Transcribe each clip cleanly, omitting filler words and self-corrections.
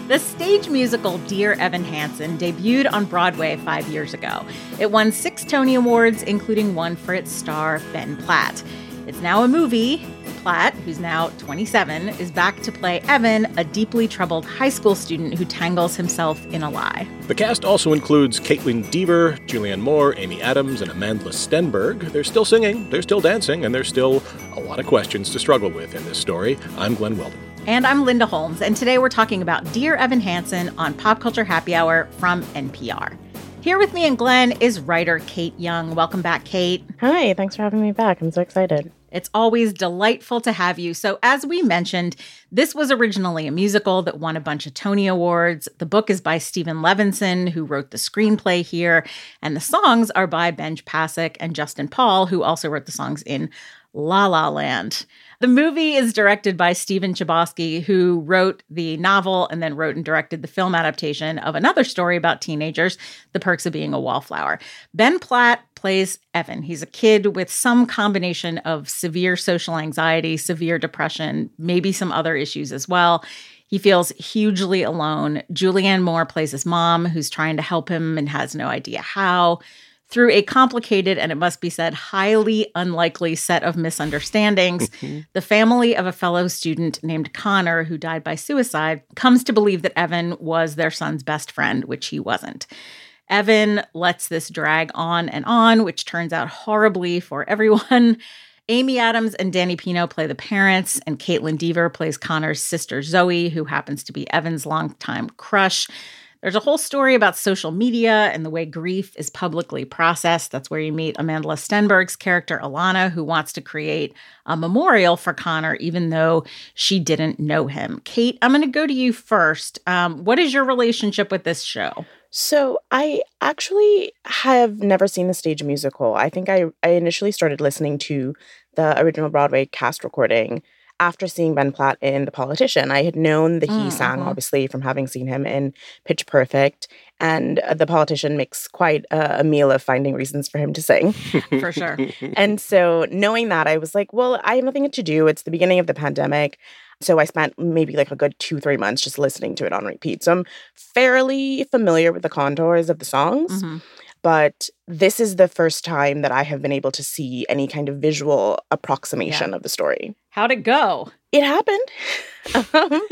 The stage musical Dear Evan Hansen debuted on Broadway 5 years ago. It won 6 Tony Awards, including one for its star, Ben Platt. It's now a movie. Platt, who's now 27, is back to play Evan, a deeply troubled high school student who tangles himself in a lie. The cast also includes Caitlin Dever, Julianne Moore, Amy Adams, and Amandla Stenberg. They're still singing, they're still dancing, and there's still a lot of questions to struggle with in this story. I'm Glenn Weldon. And I'm Linda Holmes, and today we're talking about Dear Evan Hansen on Pop Culture Happy Hour from NPR. Here with me and Glenn is writer Kate Young. Welcome back, Kate. Hi, thanks for having me back. I'm so excited. It's always delightful to have you. So as we mentioned, this was originally a musical that won a bunch of Tony Awards. The book is by Stephen Levinson, who wrote the screenplay here, and the songs are by Benj Pasek and Justin Paul, who also wrote the songs in La La Land. The movie is directed by Stephen Chbosky, who wrote the novel and then wrote and directed the film adaptation of another story about teenagers, The Perks of Being a Wallflower. Ben Platt plays Evan. He's a kid with some combination of severe social anxiety, severe depression, maybe some other issues as well. He feels hugely alone. Julianne Moore plays his mom, who's trying to help him and has no idea how. Through a complicated, and it must be said, highly unlikely set of misunderstandings, the family of a fellow student named Connor, who died by suicide, comes to believe that Evan was their son's best friend, which he wasn't. Evan lets this drag on, which turns out horribly for everyone. Amy Adams and Danny Pino play the parents, and Caitlin Dever plays Connor's sister Zoe, who happens to be Evan's longtime crush. There's a whole story about social media and the way grief is publicly processed. That's where you meet Amandla Stenberg's character, Alana, who wants to create a memorial for Connor, even though she didn't know him. Kate, I'm going to go to you first. What is your relationship with this show? So I actually have never seen the stage musical. I think I initially started listening to the original Broadway cast recording after seeing Ben Platt in The Politician. I had known that he sang, obviously, from having seen him in Pitch Perfect. And The Politician makes quite a meal of finding reasons for him to sing. For sure. And so knowing that, I was like, well, I have nothing to do. It's the beginning of the pandemic. So I spent maybe like a good 2-3 months just listening to it on repeat. So I'm fairly familiar with the contours of the songs. Mm-hmm. But this is the first time that I have been able to see any kind of visual approximation of the story. How'd it go? It happened.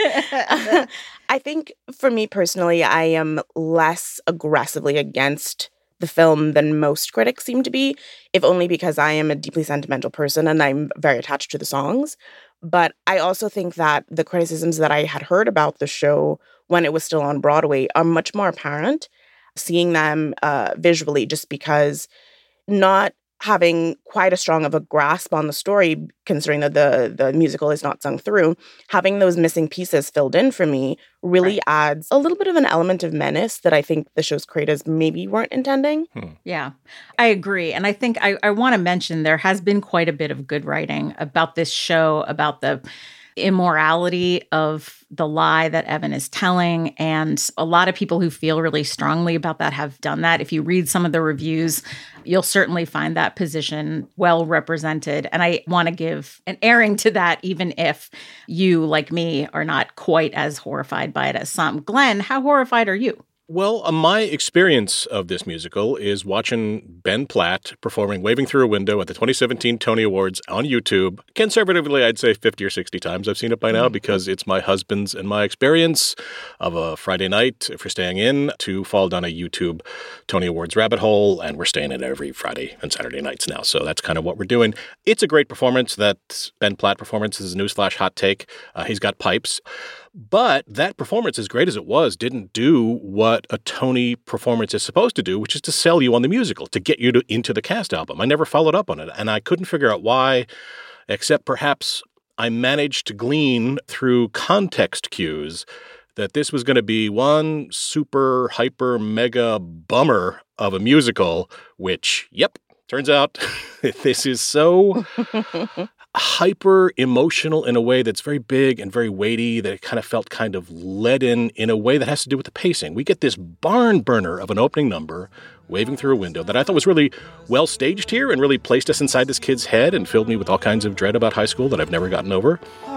I think for me personally, I am less aggressively against the film than most critics seem to be, if only because I am a deeply sentimental person and I'm very attached to the songs. But I also think that the criticisms that I had heard about the show when it was still on Broadway are much more apparent. Seeing them visually, just because not having quite as strong of a grasp on the story, considering that the musical is not sung through, having those missing pieces filled in for me really adds a little bit of an element of menace that I think the show's creators maybe weren't intending. Yeah, I agree. And I think I want to mention there has been quite a bit of good writing about this show, about the immorality of the lie that Evan is telling. And a lot of people who feel really strongly about that have done that. If you read some of the reviews, you'll certainly find that position well represented. And I want to give an airing to that, even if you, like me, are not quite as horrified by it as some. Glenn, how horrified are you? Well, my experience of this musical is watching Ben Platt performing Waving Through a Window at the 2017 Tony Awards on YouTube. Conservatively, I'd say 50 or 60 times I've seen it by now because it's my husband's and my experience of a Friday night, if we're staying in, to fall down a YouTube Tony Awards rabbit hole, and we're staying in every Friday and Saturday nights now. So that's kind of what we're doing. It's a great performance. That Ben Platt performance is a newsflash hot take. He's got pipes. But that performance, as great as it was, didn't do what a Tony performance is supposed to do, which is to sell you on the musical, to get you into the cast album. I never followed up on it, and I couldn't figure out why, except perhaps I managed to glean through context cues that this was going to be one super, hyper, mega bummer of a musical, which, turns out this is so hyper emotional in a way that's very big and very weighty, that it kind of felt kind of leaden in a way that has to do with the pacing. We get this barn burner of an opening number, Waving Through a Window, that I thought was really well staged here and really placed us inside this kid's head and filled me with all kinds of dread about high school that I've never gotten over. On the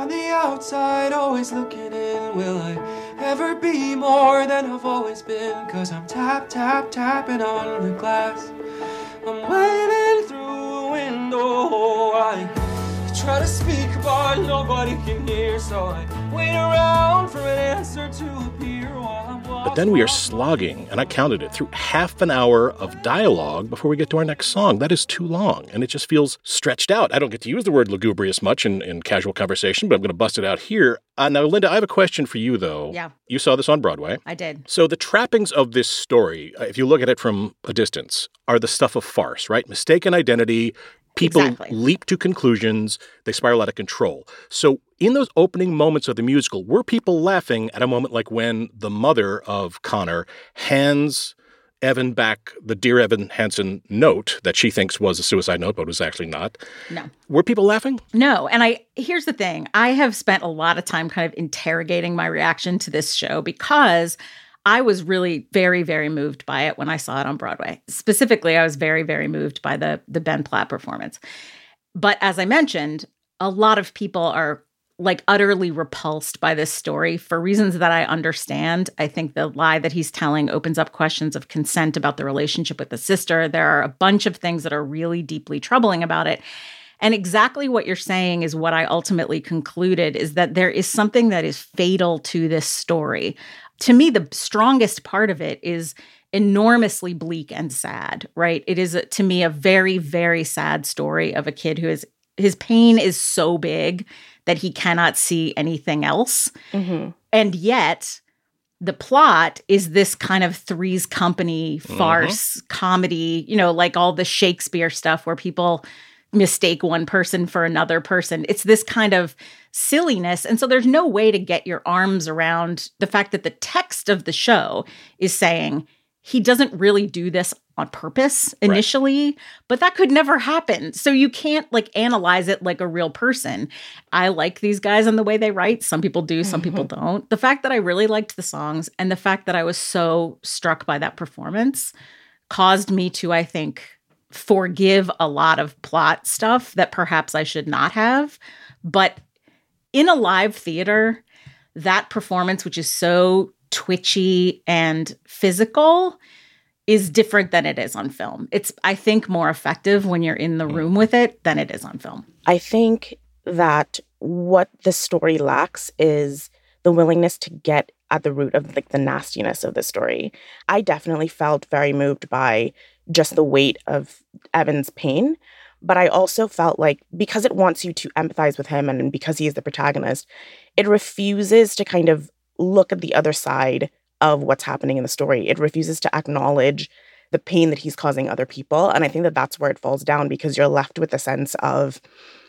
outside, always looking in. Will I ever be more than I've always been? 'Cause I'm tapping on the glass. I'm waving through a window. I try to speak, but nobody can hear. So I wait around for an answer to appear while I'm lost. But then we are slogging, and I counted it, through half an hour of dialogue before we get to our next song. That is too long, and it just feels stretched out. I don't get to use the word lugubrious much in casual conversation, but I'm going to bust it out here. Now, Linda, I have a question for you, though. Yeah. You saw this on Broadway. I did. So the trappings of this story, if you look at it from a distance, are the stuff of farce, right? Mistaken identity. People Exactly. leap to conclusions. They spiral out of control. So in those opening moments of the musical, were people laughing at a moment like when the mother of Connor hands Evan back the Dear Evan Hansen note that she thinks was a suicide note, but was actually not? No. Were people laughing? No. And here's the thing. I have spent a lot of time kind of interrogating my reaction to this show because I was really very, very moved by it when I saw it on Broadway. Specifically, I was very, very moved by the Ben Platt performance. But as I mentioned, a lot of people are like utterly repulsed by this story for reasons that I understand. I think the lie that he's telling opens up questions of consent about the relationship with the sister. There are a bunch of things that are really deeply troubling about it. And exactly what you're saying is what I ultimately concluded, is that there is something that is fatal to this story. To me, the strongest part of it is enormously bleak and sad, right? It is, to me, a very, very sad story of a kid who is, his pain is so big that he cannot see anything else. Mm-hmm. And yet, the plot is this kind of Three's Company farce comedy, like all the Shakespeare stuff where people mistake one person for another person. It's this kind of silliness. And so there's no way to get your arms around the fact that the text of the show is saying he doesn't really do this on purpose initially, right, but that could never happen. So you can't analyze it like a real person. I like these guys and the way they write. Some people do, some people don't. The fact that I really liked the songs and the fact that I was so struck by that performance caused me to, I think, forgive a lot of plot stuff that perhaps I should not have. But in a live theater, that performance, which is so twitchy and physical, is different than it is on film. It's, I think, more effective when you're in the room with it than it is on film. I think that what the story lacks is the willingness to get at the root of the nastiness of the story. I definitely felt very moved by just the weight of Evan's pain, but I also felt like because it wants you to empathize with him and because he is the protagonist, it refuses to kind of look at the other side of what's happening in the story. It refuses to acknowledge the pain that he's causing other people. And I think that that's where it falls down, because you're left with a sense of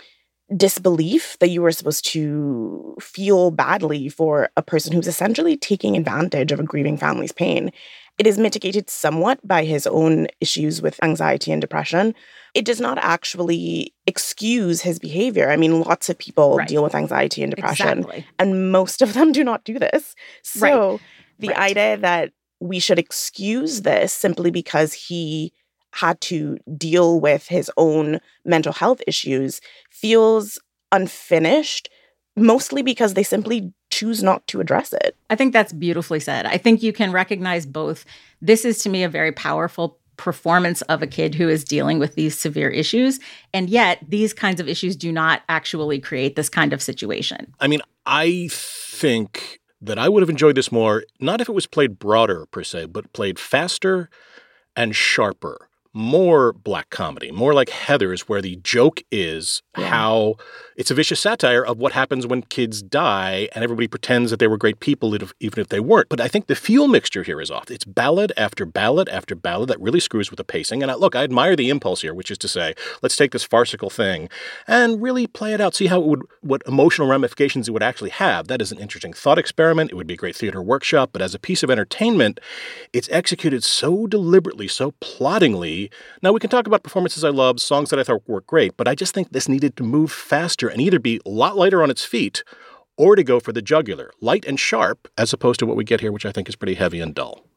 disbelief that you were supposed to feel badly for a person who's essentially taking advantage of a grieving family's pain. It is mitigated somewhat by his own issues with anxiety and depression. It does not actually excuse his behavior. I mean, lots of people deal with anxiety and depression, and most of them do not do this. So the idea that we should excuse this simply because he had to deal with his own mental health issues feels unfinished, mostly because they simply choose not to address it. I think that's beautifully said. I think you can recognize both. This is, to me, a very powerful performance of a kid who is dealing with these severe issues. And yet these kinds of issues do not actually create this kind of situation. I mean, I think that I would have enjoyed this more, not if it was played broader per se, but played faster and sharper. More black comedy, more like Heathers, where the joke is how it's a vicious satire of what happens when kids die and everybody pretends that they were great people even if they weren't. But I think the fuel mixture here is off. It's ballad after ballad after ballad that really screws with the pacing. And I admire the impulse here, which is to say, let's take this farcical thing and really play it out, see how what emotional ramifications it would actually have. That is an interesting thought experiment. It would be a great theater workshop. But as a piece of entertainment, it's executed so deliberately, so ploddingly. Now, we can talk about performances I loved, songs that I thought were great, but I just think this needed to move faster and either be a lot lighter on its feet or to go for the jugular, light and sharp, as opposed to what we get here, which I think is pretty heavy and dull.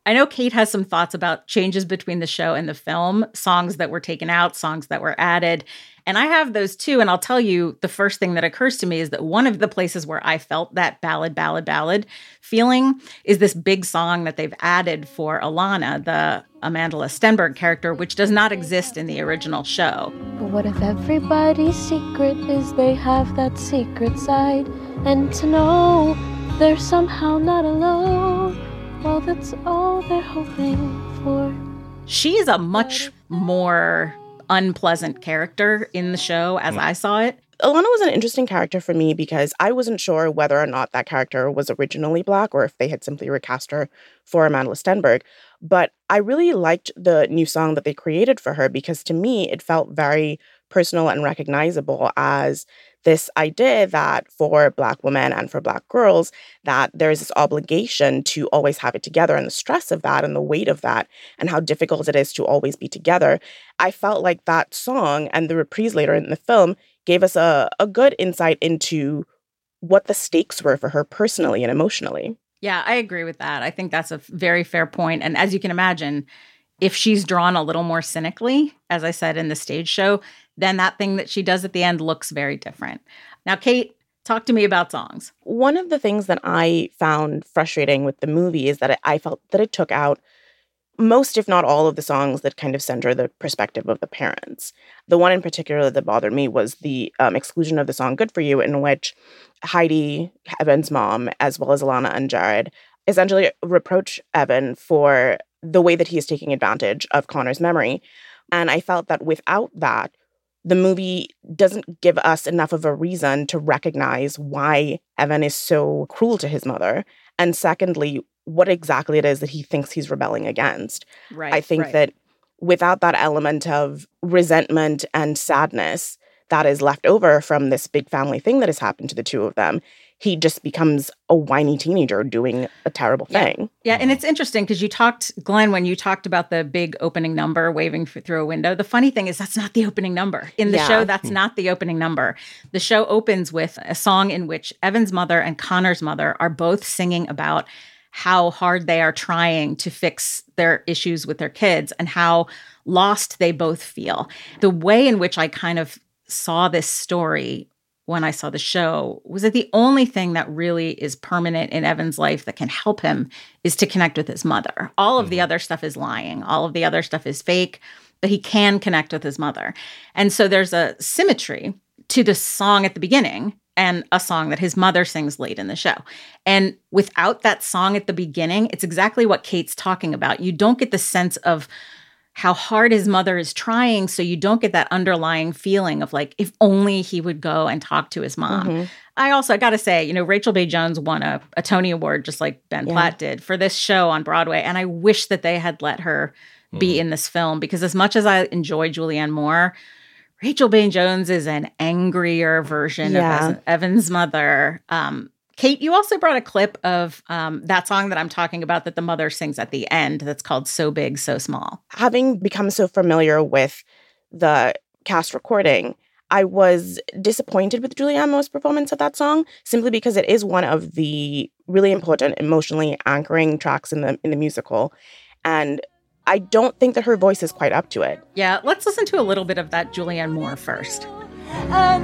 I know Kate has some thoughts about changes between the show and the film, songs that were taken out, songs that were added. And I have those too. And I'll tell you, the first thing that occurs to me is that one of the places where I felt that ballad feeling is this big song that they've added for Alana, the Amandla Stenberg character, which does not exist in the original show. But what if everybody's secret is they have that secret side? And to know they're somehow not alone, well, that's all they're hoping for. She's a much more unpleasant character in the show as I saw it. Alana was an interesting character for me because I wasn't sure whether or not that character was originally Black or if they had simply recast her for Amandla Stenberg. But I really liked the new song that they created for her because to me, it felt very personal and recognizable as this idea that for Black women and for Black girls, that there is this obligation to always have it together and the stress of that and the weight of that and how difficult it is to always be together. I felt like that song and the reprise later in the film gave us a good insight into what the stakes were for her personally and emotionally. Yeah, I agree with that. I think that's a very fair point. And as you can imagine, if she's drawn a little more cynically, as I said in the stage show, then that thing that she does at the end looks very different. Now, Kate, talk to me about songs. One of the things that I found frustrating with the movie is that I felt that it took out most, if not all, of the songs that kind of center the perspective of the parents. The one in particular that bothered me was the exclusion of the song Good For You, in which Heidi, Evan's mom, as well as Alana and Jared, essentially reproach Evan for the way that he is taking advantage of Connor's memory. And I felt that without that, the movie doesn't give us enough of a reason to recognize why Evan is so cruel to his mother. And secondly, what exactly it is that he thinks he's rebelling against. Right. I think that without that element of resentment and sadness that is left over from this big family thing that has happened to the two of them, he just becomes a whiny teenager doing a terrible thing. Yeah, and it's interesting because you talked, Glenn, when you talked about the big opening number, waving through a window, the funny thing is that's not the opening number. In the show, that's not the opening number. The show opens with a song in which Evan's mother and Connor's mother are both singing about how hard they are trying to fix their issues with their kids and how lost they both feel. The way in which I kind of saw this story when I saw the show was that the only thing that really is permanent in Evan's life that can help him is to connect with his mother. All of the other stuff is lying. All of the other stuff is fake, but he can connect with his mother. And so there's a symmetry to the song at the beginning and a song that his mother sings late in the show. And without that song at the beginning, it's exactly what Kate's talking about. You don't get the sense of how hard his mother is trying, so you don't get that underlying feeling of like, if only he would go and talk to his mom. I got to say, Rachel Bay Jones won a Tony Award just like Ben Platt did for this show on Broadway. And I wish that they had let her be in this film because as much as I enjoy Julianne Moore, Rachel Bay Jones is an angrier version of Evan's mother. Kate, you also brought a clip of that song that I'm talking about that the mother sings at the end that's called So Big, So Small. Having become so familiar with the cast recording, I was disappointed with Julianne Moore's performance of that song simply because it is one of the really important, emotionally anchoring tracks in the musical. And I don't think that her voice is quite up to it. Yeah, let's listen to a little bit of that Julianne Moore first. And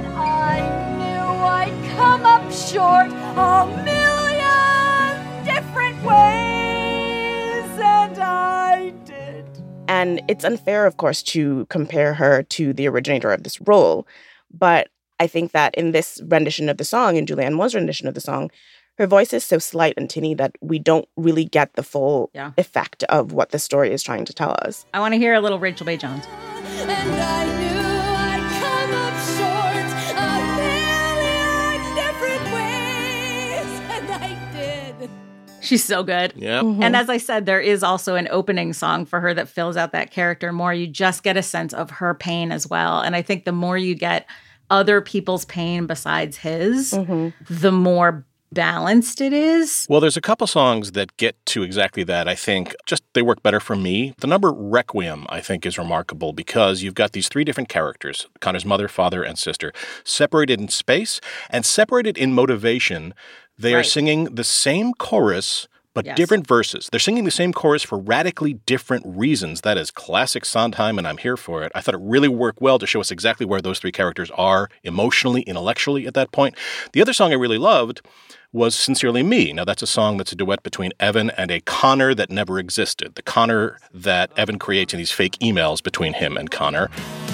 I knew I'd come up short a million different ways, and I did. And it's unfair, of course, to compare her to the originator of this role. But I think that in this rendition of the song, in Julianne Moore's rendition of the song, her voice is so slight and tinny that we don't really get the full effect of what the story is trying to tell us. I want to hear a little Rachel Bay Jones. And I knew I'd come up short a million different ways, and I did. She's so good. Yeah. And as I said, there is also an opening song for her that fills out that character more. You just get a sense of her pain as well. And I think the more you get other people's pain besides his, the more balanced it is. Well, there's a couple songs that get to exactly that. I think just they work better for me. The number Requiem, I think, is remarkable because you've got these three different characters, Connor's mother, father, and sister, separated in space and separated in motivation. They are singing the same chorus, but Yes. different verses. They're singing the same chorus for radically different reasons. That is classic Sondheim, and I'm here for it. I thought it really worked well to show us exactly where those three characters are emotionally, intellectually at that point. The other song I really loved was Sincerely Me. Now, that's a song that's a duet between Evan and a Connor that never existed. The Connor that Evan creates in these fake emails between him and Connor.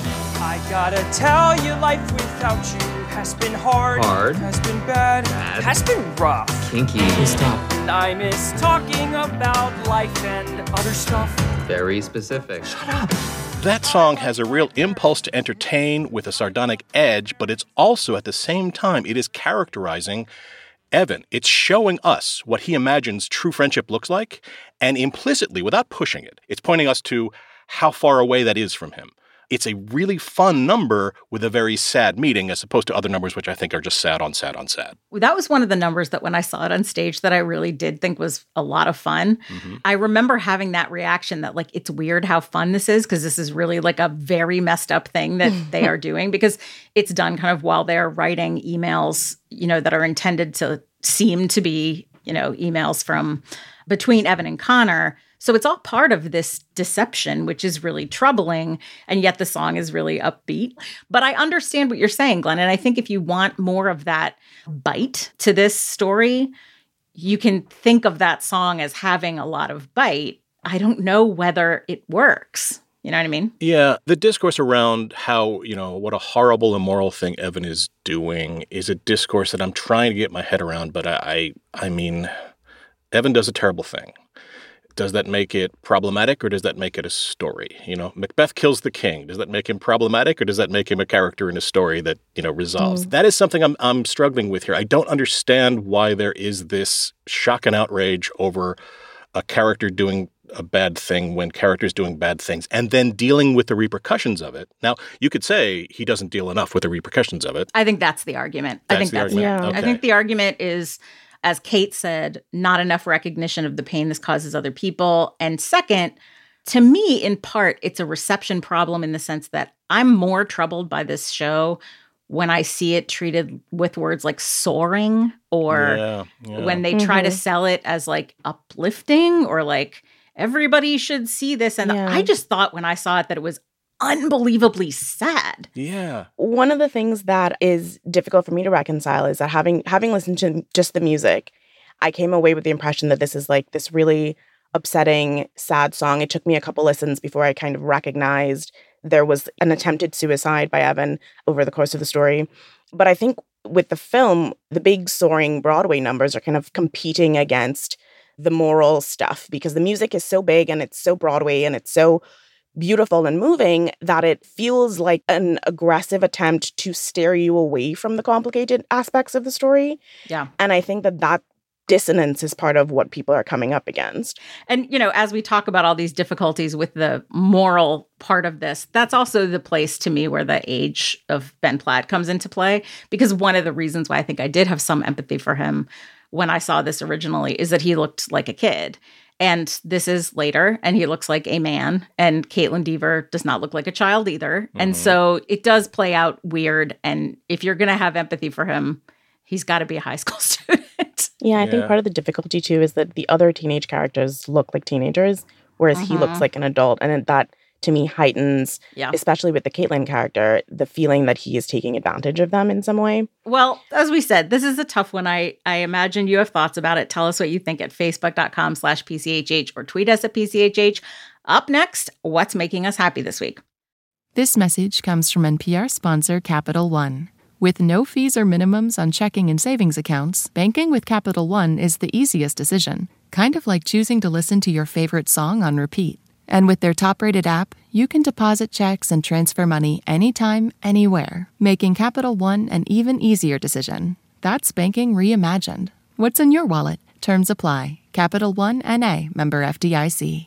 I gotta tell you, life without you has been hard, has been bad, has been rough. Kinky. Stop. And I miss talking about life and other stuff. Very specific. Shut up. That song has a real impulse to entertain with a sardonic edge, but it's also at the same time, it is characterizing Evan. It's showing us what he imagines true friendship looks like, and implicitly, without pushing it, it's pointing us to how far away that is from him. It's a really fun number with a very sad meaning, as opposed to other numbers which I think are just sad on sad on sad. That was one of the numbers that when I saw it on stage that I really did think was a lot of fun. Mm-hmm. I remember having that reaction that like, it's weird how fun this is because this is really like a very messed up thing that they are doing because it's done kind of while they're writing emails, you know, that are intended to seem to be, you know, emails from between Evan and Connor. So it's all part of this deception, which is really troubling. And yet the song is really upbeat. But I understand what you're saying, Glenn. And I think if you want more of that bite to this story, you can think of that song as having a lot of bite. I don't know whether it works. You know what I mean? Yeah. The discourse around how, you know, what a horrible, immoral thing Evan is doing is a discourse that I'm trying to get my head around. But I mean, Evan does a terrible thing. Does that make it problematic or does that make it a story? You know, Macbeth kills the king. Does that make him problematic or does that make him a character in a story that, you know, resolves? That is something I'm struggling with here. I don't understand why there is this shock and outrage over a character doing a bad thing when characters doing bad things and then dealing with the repercussions of it. Now, you could say he doesn't deal enough with the repercussions of it. I think that's the argument. I think the argument is, as Kate said, not enough recognition of the pain this causes other people. And second, to me, in part, it's a reception problem in the sense that I'm more troubled by this show when I see it treated with words like soaring or when they try to sell it as like uplifting or like everybody should see this. And I just thought when I saw it that it was unbelievably sad. Yeah. One of the things that is difficult for me to reconcile is that having listened to just the music, I came away with the impression that this is like this really upsetting, sad song. It took me a couple listens before I kind of recognized there was an attempted suicide by Evan over the course of the story. But I think with the film, the big soaring Broadway numbers are kind of competing against the moral stuff because the music is so big and it's so Broadway and it's so beautiful and moving that it feels like an aggressive attempt to steer you away from the complicated aspects of the story. Yeah. And I think that dissonance is part of what people are coming up against. And, you know, as we talk about all these difficulties with the moral part of this, that's also the place to me where the age of Ben Platt comes into play. Because one of the reasons why I think I did have some empathy for him when I saw this originally is that he looked like a kid. And this is later, and he looks like a man. And Caitlin Dever does not look like a child either. Mm-hmm. And so it does play out weird. And if you're going to have empathy for him, he's got to be a high school student. Yeah, I think part of the difficulty, too, is that the other teenage characters look like teenagers, whereas he looks like an adult. And that, to me, heightens, especially with the Caitlin character, the feeling that he is taking advantage of them in some way. Well, as we said, this is a tough one. I imagine you have thoughts about it. Tell us what you think at facebook.com/PCHH or tweet us at PCHH. Up next, what's making us happy this week? This message comes from NPR sponsor Capital One. With no fees or minimums on checking and savings accounts, banking with Capital One is the easiest decision. Kind of like choosing to listen to your favorite song on repeat. And with their top-rated app, you can deposit checks and transfer money anytime, anywhere, making Capital One an even easier decision. That's banking reimagined. What's in your wallet? Terms apply. Capital One N.A., member FDIC.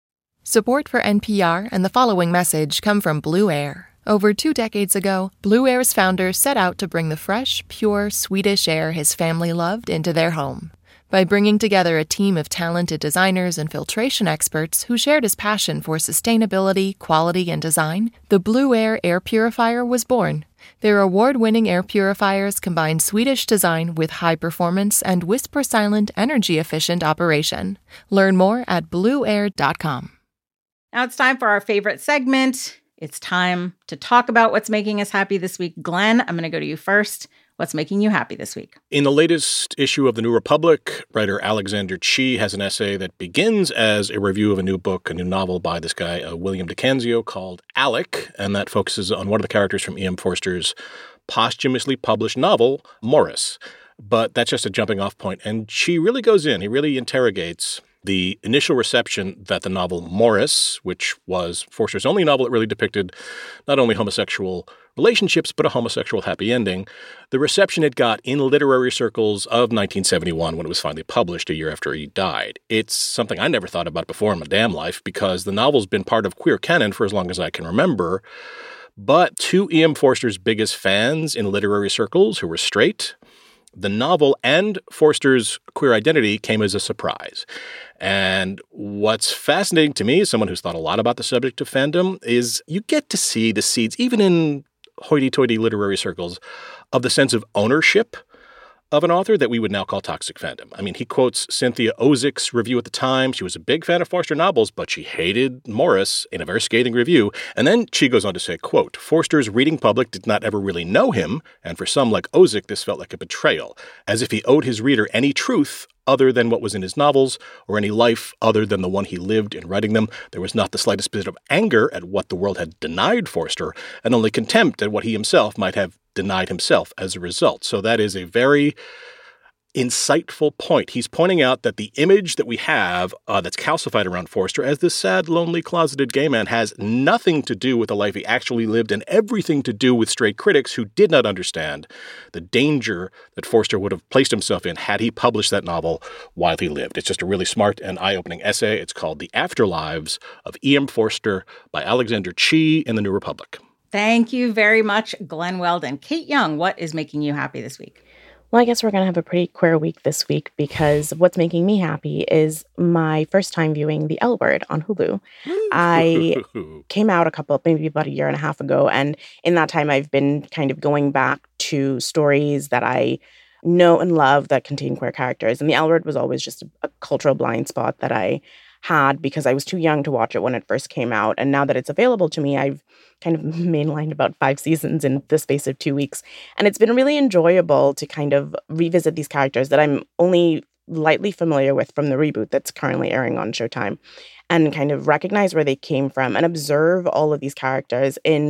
Support for NPR and the following message come from Blue Air. Over 2 decades ago, Blue Air's founder set out to bring the fresh, pure, Swedish air his family loved into their home. By bringing together a team of talented designers and filtration experts who shared his passion for sustainability, quality, and design, the Bluair air purifier was born. Their award-winning air purifiers combine Swedish design with high performance and whisper-silent, energy-efficient operation. Learn more at blueair.com. Now it's time for our favorite segment. It's time to talk about what's making us happy this week. Glenn, I'm going to go to you first. What's making you happy this week? In the latest issue of The New Republic, writer Alexander Chee has an essay that begins as a review of a new book, a new novel by this guy, William DiCanzio, called Alec, and that focuses on one of the characters from E.M. Forster's posthumously published novel, Morris. But that's just a jumping off point, and Chee really goes in. He really interrogates the initial reception that the novel Morris, which was Forster's only novel that really depicted not only homosexual relationships, but a homosexual happy ending, the reception it got in literary circles of 1971 when it was finally published a year after he died. It's something I never thought about before in my damn life because the novel's been part of queer canon for as long as I can remember. But to E.M. Forster's biggest fans in literary circles who were straight, the novel and Forster's queer identity came as a surprise. And what's fascinating to me, as someone who's thought a lot about the subject of fandom, is you get to see the seeds, even in hoity-toity literary circles, of the sense of ownership of an author that we would now call toxic fandom. I mean, he quotes Cynthia Ozick's review at the time. She was a big fan of Forster novels, but she hated Morris in a very scathing review. And then she goes on to say, quote, Forster's reading public did not ever really know him, and for some like Ozick, this felt like a betrayal, as if he owed his reader any truth other than what was in his novels, or any life other than the one he lived in writing them. There was not the slightest bit of anger at what the world had denied Forster, and only contempt at what he himself might have denied himself as a result. So that is a very insightful point. He's pointing out that the image that we have that's calcified around Forster as this sad, lonely, closeted gay man has nothing to do with the life he actually lived and everything to do with straight critics who did not understand the danger that Forster would have placed himself in had he published that novel while he lived. It's just a really smart and eye-opening essay. It's called The Afterlives of E.M. Forster by Alexander Chee in The New Republic. Thank you very much, Glenn Weldon. Kate Young, what is making you happy this week? Well, I guess we're going to have a pretty queer week this week because what's making me happy is my first time viewing The L Word on Hulu. I came out maybe about a year and a half ago, and in that time I've been kind of going back to stories that I know and love that contain queer characters. And The L Word was always just a cultural blind spot that I had because I was too young to watch it when it first came out. And now that it's available to me, I've kind of mainlined about 5 seasons in the space of 2 weeks. And it's been really enjoyable to kind of revisit these characters that I'm only lightly familiar with from the reboot that's currently airing on Showtime and kind of recognize where they came from and observe all of these characters in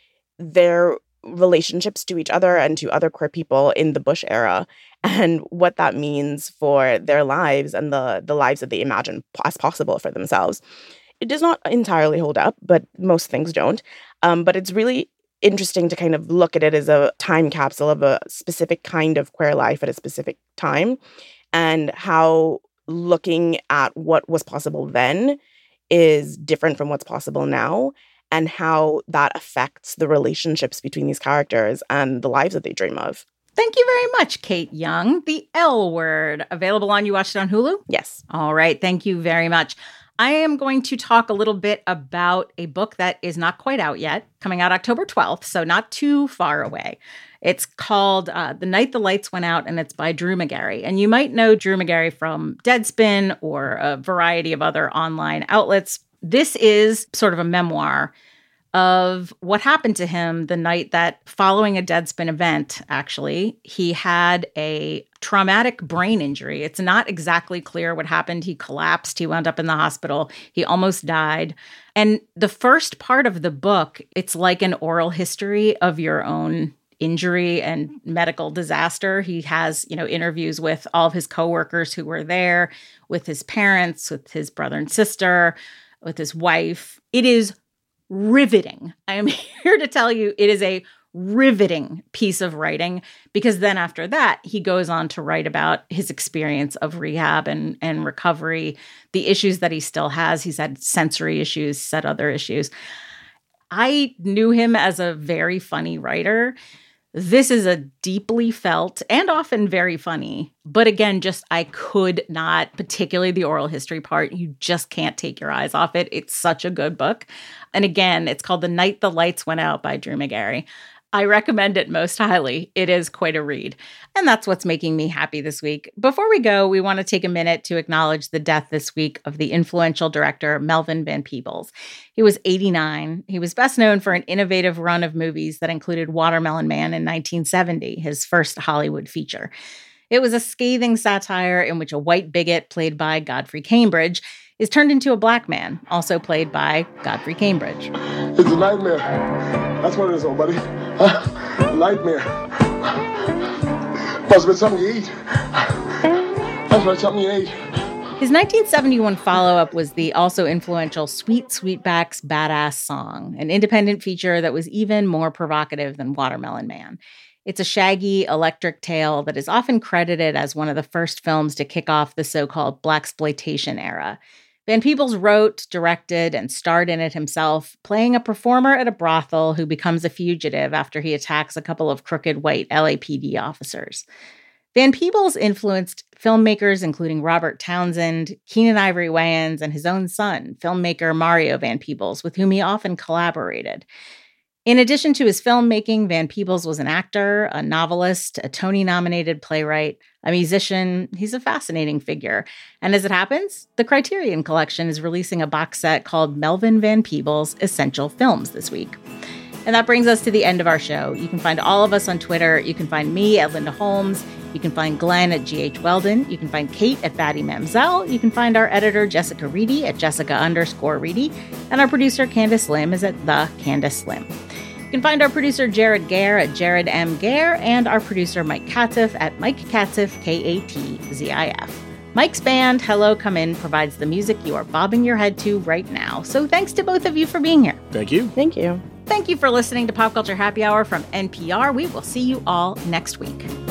their relationships to each other and to other queer people in the Bush era and what that means for their lives and the lives that they imagine as possible for themselves. It does not entirely hold up, but most things don't. But it's really interesting to kind of look at it as a time capsule of a specific kind of queer life at a specific time and how looking at what was possible then is different from what's possible now and how that affects the relationships between these characters and the lives that they dream of. Thank you very much, Kate Young. The L Word, available on, you watched it on Hulu? Yes. All right. Thank you very much. I am going to talk a little bit about a book that is not quite out yet, coming out October 12th, so not too far away. It's called The Night the Lights Went Out, and it's by Drew Magary. And you might know Drew Magary from Deadspin or a variety of other online outlets. This is sort of a memoir of what happened to him the night that, following a Deadspin event, actually, he had a traumatic brain injury. It's not exactly clear what happened. He collapsed. He wound up in the hospital. He almost died. And the first part of the book, it's like an oral history of your own injury and medical disaster. He has, interviews with all of his coworkers who were there, with his parents, with his brother and sister, with his wife. It is riveting. I am here to tell you it is a riveting piece of writing, because then after that, he goes on to write about his experience of rehab and recovery, the issues that he still has. He's had sensory issues, he's had other issues. I knew him as a very funny writer. This is a deeply felt and often very funny, but again, just I could not, particularly the oral history part, you just can't take your eyes off it. It's such a good book. And again, it's called The Night the Lights Went Out by Drew Magary. I recommend it most highly. It is quite a read. And that's what's making me happy this week. Before we go, we want to take a minute to acknowledge the death this week of the influential director Melvin Van Peebles. He was 89. He was best known for an innovative run of movies that included Watermelon Man in 1970, his first Hollywood feature. It was a scathing satire in which a white bigot played by Godfrey Cambridge is turned into a black man, also played by Godfrey Cambridge. It's a nightmare. That's what it is, old buddy. A nightmare. Must have been something you eat. That's right, something you ate. His 1971 follow-up was the also influential Sweet Sweetback's Badass Song, an independent feature that was even more provocative than Watermelon Man. It's a shaggy, electric tale that is often credited as one of the first films to kick off the so-called blaxploitation era. Van Peebles wrote, directed, and starred in it himself, playing a performer at a brothel who becomes a fugitive after he attacks a couple of crooked white LAPD officers. Van Peebles influenced filmmakers including Robert Townsend, Keenen Ivory Wayans, and his own son, filmmaker Mario Van Peebles, with whom he often collaborated. In addition to his filmmaking, Van Peebles was an actor, a novelist, a Tony-nominated playwright, a musician. He's a fascinating figure. And as it happens, the Criterion Collection is releasing a box set called Melvin Van Peebles Essential Films this week. And that brings us to the end of our show. You can find all of us on Twitter. You can find me at Linda Holmes. You can find Glenn at GH Weldon. You can find Kate at Batty Mamzelle. You can find our editor, Jessica Reedy, at Jessica_Reedy. And our producer, Candace Lim, is at The Candace Lim. You can find our producer, Jared Gare, at Jared M. Gare, and our producer, Mike Katzif, at Mike Katzif, Katzif. Mike's band, Hello Come In, provides the music you are bobbing your head to right now. So thanks to both of you for being here. Thank you. Thank you. Thank you for listening to Pop Culture Happy Hour from NPR. We will see you all next week.